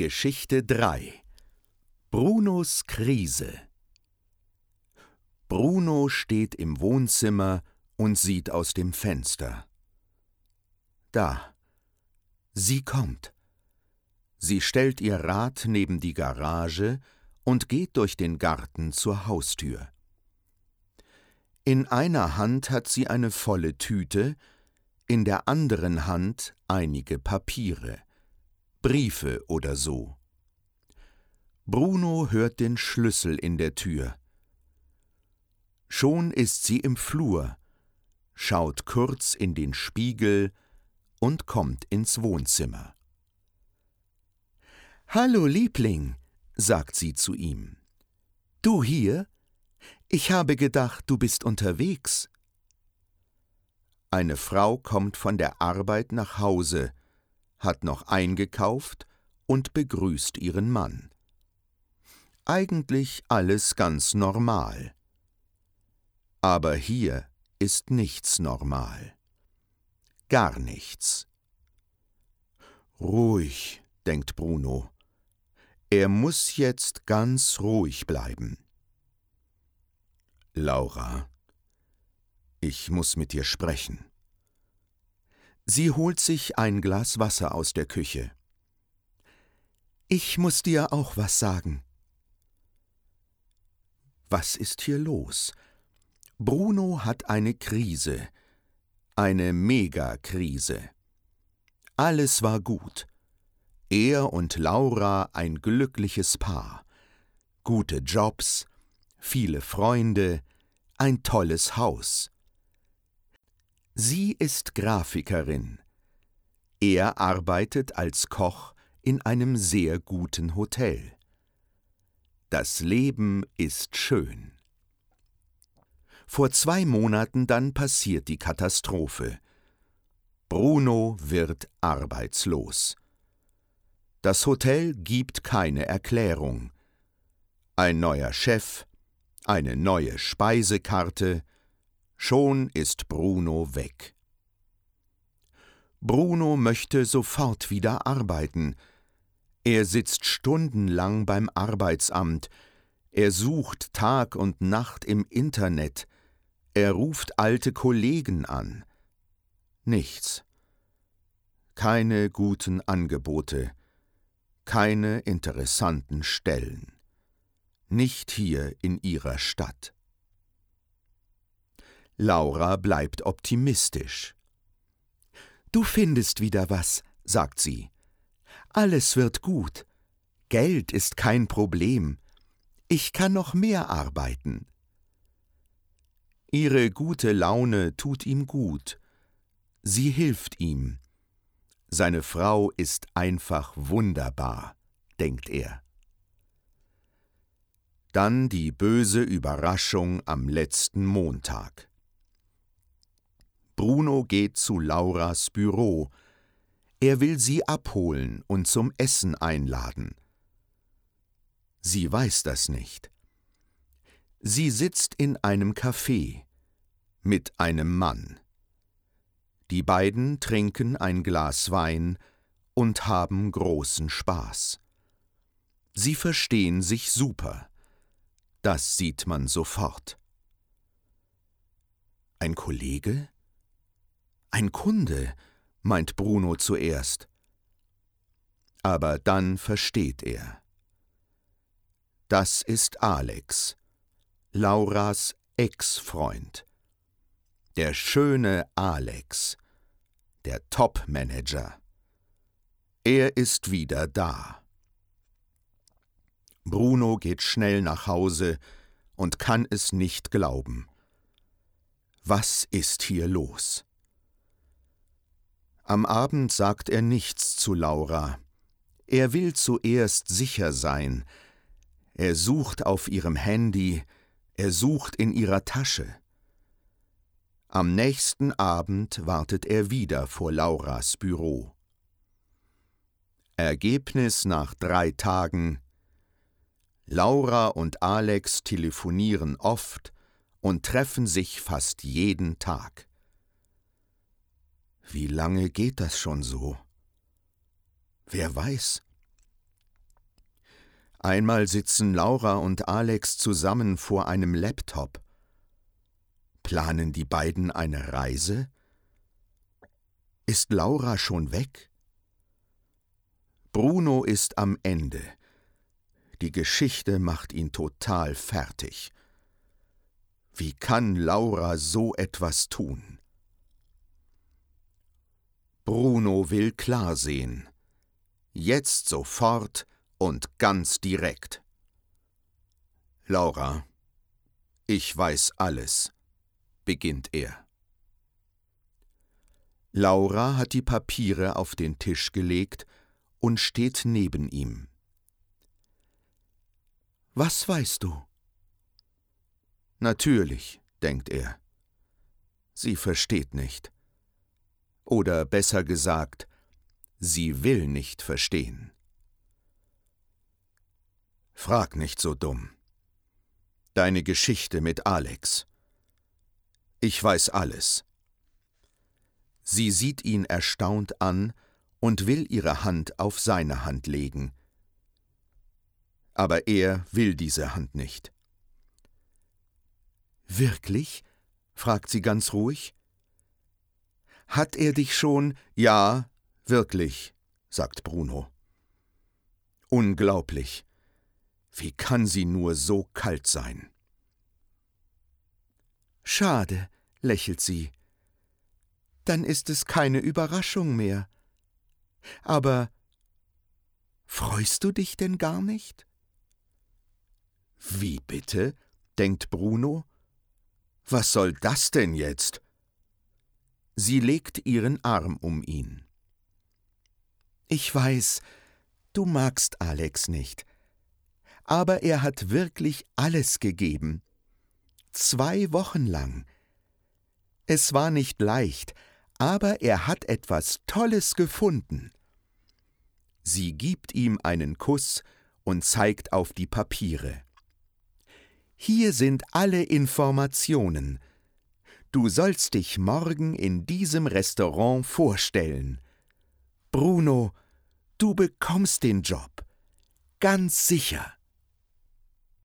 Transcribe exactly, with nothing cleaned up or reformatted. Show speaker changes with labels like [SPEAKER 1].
[SPEAKER 1] Geschichte drei. Brunos Krise. Bruno steht im Wohnzimmer und sieht aus dem Fenster. Da. Sie kommt. Sie stellt ihr Rad neben die Garage und geht durch den Garten zur Haustür. In einer Hand hat sie eine volle Tüte, in der anderen Hand einige Papiere, Briefe oder so. Bruno hört den Schlüssel in der Tür. Schon ist sie im Flur, schaut kurz in den Spiegel und kommt ins Wohnzimmer. »Hallo, Liebling«, sagt sie zu ihm. »Du hier? Ich habe gedacht, du bist unterwegs.« Eine Frau kommt von der Arbeit nach Hause, hat noch eingekauft und begrüßt ihren Mann. Eigentlich alles ganz normal. Aber hier ist nichts normal. Gar nichts. Ruhig, denkt Bruno. Er muss jetzt ganz ruhig bleiben. »Laura, ich muss mit dir sprechen.« Sie holt sich ein Glas Wasser aus der Küche. »Ich muss dir auch was sagen.« Was ist hier los? Bruno hat eine Krise, eine Megakrise. Alles war gut. Er und Laura ein glückliches Paar. Gute Jobs, viele Freunde, ein tolles Haus. Sie ist Grafikerin. Er arbeitet als Koch in einem sehr guten Hotel. Das Leben ist schön. Vor zwei Monaten dann passiert die Katastrophe. Bruno wird arbeitslos. Das Hotel gibt keine Erklärung. Ein neuer Chef, eine neue Speisekarte, schon ist Bruno weg. Bruno möchte sofort wieder arbeiten. Er sitzt stundenlang beim Arbeitsamt. Er sucht Tag und Nacht im Internet. Er ruft alte Kollegen an. Nichts. Keine guten Angebote. Keine interessanten Stellen. Nicht hier in ihrer Stadt. Laura bleibt optimistisch. »Du findest wieder was«, sagt sie. »Alles wird gut. Geld ist kein Problem. Ich kann noch mehr arbeiten.« Ihre gute Laune tut ihm gut. Sie hilft ihm. Seine Frau ist einfach wunderbar, denkt er. Dann die böse Überraschung am letzten Montag. Bruno geht zu Lauras Büro. Er will sie abholen und zum Essen einladen. Sie weiß das nicht. Sie sitzt in einem Café mit einem Mann. Die beiden trinken ein Glas Wein und haben großen Spaß. Sie verstehen sich super. Das sieht man sofort. Ein Kollege? Ein Kunde, meint Bruno zuerst. Aber dann versteht er. Das ist Alex, Lauras Ex-Freund. Der schöne Alex, der Top-Manager. Er ist wieder da. Bruno geht schnell nach Hause und kann es nicht glauben. Was ist hier los? Am Abend sagt er nichts zu Laura. Er will zuerst sicher sein. Er sucht auf ihrem Handy, er sucht in ihrer Tasche. Am nächsten Abend wartet er wieder vor Lauras Büro. Ergebnis nach drei Tagen: Laura und Alex telefonieren oft und treffen sich fast jeden Tag. Wie lange geht das schon so? Wer weiß? Einmal sitzen Laura und Alex zusammen vor einem Laptop. Planen die beiden eine Reise? Ist Laura schon weg? Bruno ist am Ende. Die Geschichte macht ihn total fertig. Wie kann Laura so etwas tun? Bruno will klar sehen. Jetzt sofort und ganz direkt. Laura, ich weiß alles, beginnt er. Laura hat die Papiere auf den Tisch gelegt und steht neben ihm. Was weißt du? Natürlich, denkt er. Sie versteht nicht. Oder besser gesagt, sie will nicht verstehen. Frag nicht so dumm. Deine Geschichte mit Alex. Ich weiß alles. Sie sieht ihn erstaunt an und will ihre Hand auf seine Hand legen. Aber er will diese Hand nicht. »Wirklich?« fragt sie ganz ruhig. »Hat er dich schon?« »Ja, wirklich«, sagt Bruno. »Unglaublich. Wie kann sie nur so kalt sein?« »Schade«, lächelt sie. »Dann ist es keine Überraschung mehr. Aber freust du dich denn gar nicht?« »Wie bitte?«, denkt Bruno. »Was soll das denn jetzt?« Sie legt ihren Arm um ihn. »Ich weiß, du magst Alex nicht. Aber er hat wirklich alles gegeben. Zwei Wochen lang. Es war nicht leicht, aber er hat etwas Tolles gefunden.« Sie gibt ihm einen Kuss und zeigt auf die Papiere. »Hier sind alle Informationen. Du sollst dich morgen in diesem Restaurant vorstellen. Bruno, du bekommst den Job. Ganz sicher.«